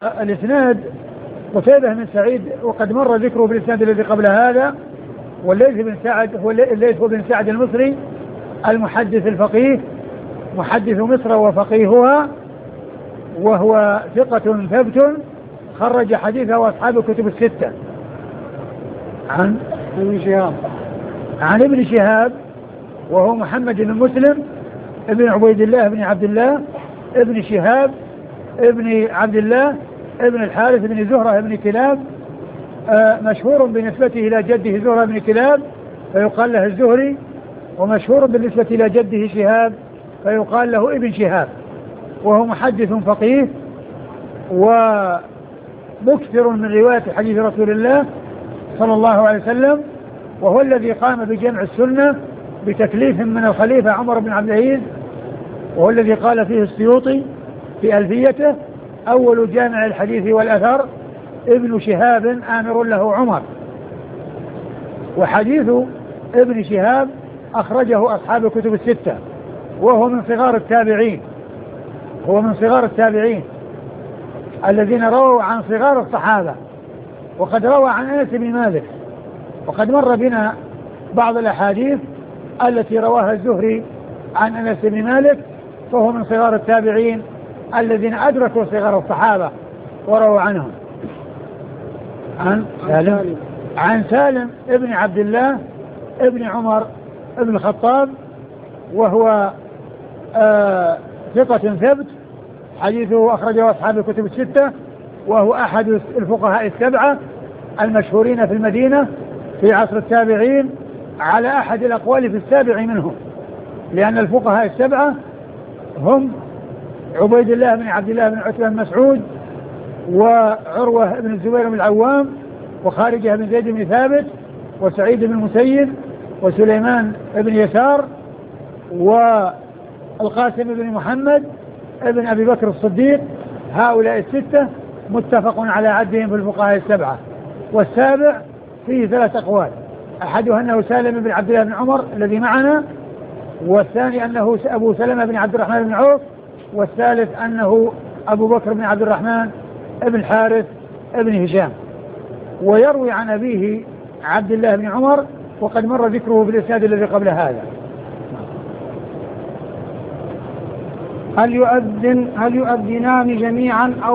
الإسناد قتيبة بن سعيد وقد مر ذكره بالإسناد الذي قبل هذا. والليث بن سعد هو الليث بن سعد المصري المحدث الفقيه محدث مصر وفقيهها، وهو ثقة ثبت خرج حديثه أصحاب الكتب الستة. عن ابن شهاب وهو محمد بن مسلم ابن عبيد الله بن عبد الله ابن شهاب ابن عبد الله ابن الحارث بن زهرة بن كلاب، مشهور بنسبته إلى جده زهرة بن كلاب فيقال له الزهري، ومشهور بالنسبة إلى جده شهاب فيقال له ابن شهاب، وهو محدث فقيه ومكثر من رواية حديث رسول الله صلى الله عليه وسلم، وهو الذي قام بجمع السنة بتكليف من الخليفة عمر بن عبد العزيز، وهو الذي قال فيه السيوطي في ألفيته: أول جامع الحديث والأثر ابن شهاب آمر له عمر. وحديث ابن شهاب أخرجه أصحاب الكتب الستة، وهو من صغار التابعين الذين رووا عن صغار الصحابة، وقد روى عن أنس بن مالك، وقد مر بنا بعض الأحاديث التي رواها الزهري عن أنس بن مالك، فهو من صغار التابعين الذين أدركوا صغار الصحابة ورووا عنهم. عن سالم ابن عبد الله ابن عمر ابن الخطاب، وهو ثقة ثبت حديثه أخرجه أصحاب الكتب الستة، وهو أحد الفقهاء السبعة المشهورين في المدينة في عصر التابعين على أحد الأقوال في السابع منهم، لأن الفقهاء السبعة هم عبيد الله بن عبد الله بن عتبة بن مسعود، وعروة بن الزبير بن العوام، وخارجة بن زيد بن ثابت، وسعيد بن المسيب، وسليمان بن يسار، والقاسم بن محمد ابن أبي بكر الصديق. هؤلاء الستة متفق على عدهم في الفقهاء السبعة. والسابع فيه 3 أقوال: أحدها أنه سالم بن عبد الله بن عمر الذي معنا، والثاني أنه أبو سلمة بن عبد الرحمن بن عوف، والثالث أنه أبو بكر بن عبد الرحمن ابن الحارث ابن هشام. ويروي عن أبيه عبد الله بن عمر، وقد مر ذكره في الإسناد الذي قبل هذا. هل يؤذنان جميعا أو